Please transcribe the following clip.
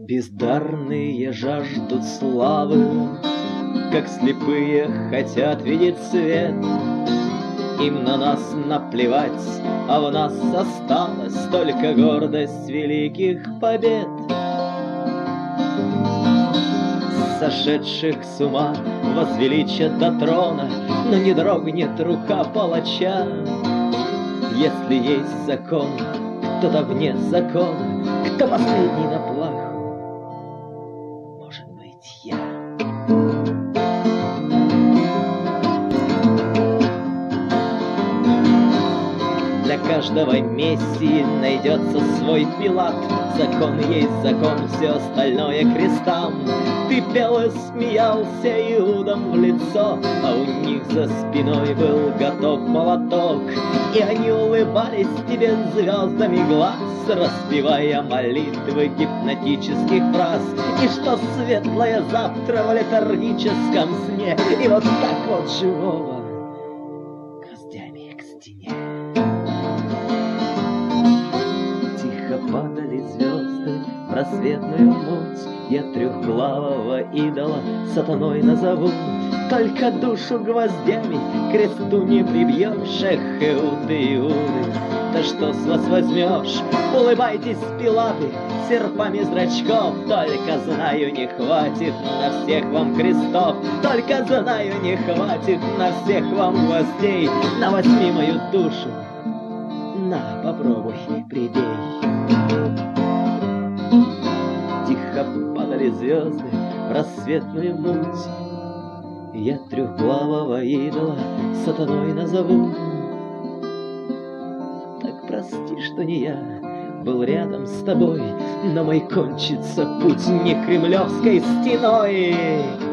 Бездарные жаждут славы, как слепые хотят видеть свет. Им на нас наплевать, а в нас осталась только гордость великих побед. Сошедших с ума возвеличат до трона, но не дрогнет рука палача. Если есть закон, кто-то вне закона, кто последний на плаху, может быть, я. Для каждого мессии найдется свой Пилат. Закон есть закон, все остальное крестам. Ты пел и смеялся Иудам в лицо, а у них за спиной был готов молоток. И они улыбались тебе звездами глаз, распевая молитвы гипнотических фраз. И что светлое завтра в летаргическом сне, и вот так вот живого гвоздями к стене. Тихо падали звезды в просветную муть, я трехглавого идола сатаной назову. Только душу гвоздями к кресту не прибьешь. Эх, Иуды, Иуды, да что с вас возьмешь? Улыбайтесь, Пилаты, серпами зрачков. Только знаю, не хватит на всех вам крестов. Только знаю, не хватит на всех вам гвоздей. На возьми мою душу, на, попробуй, прибей. Тихо падали звезды в рассветную муть, я трехглавого идола сатаной назову. Так прости, что не я был рядом с тобой, но мой кончится путь не кремлевской стеной.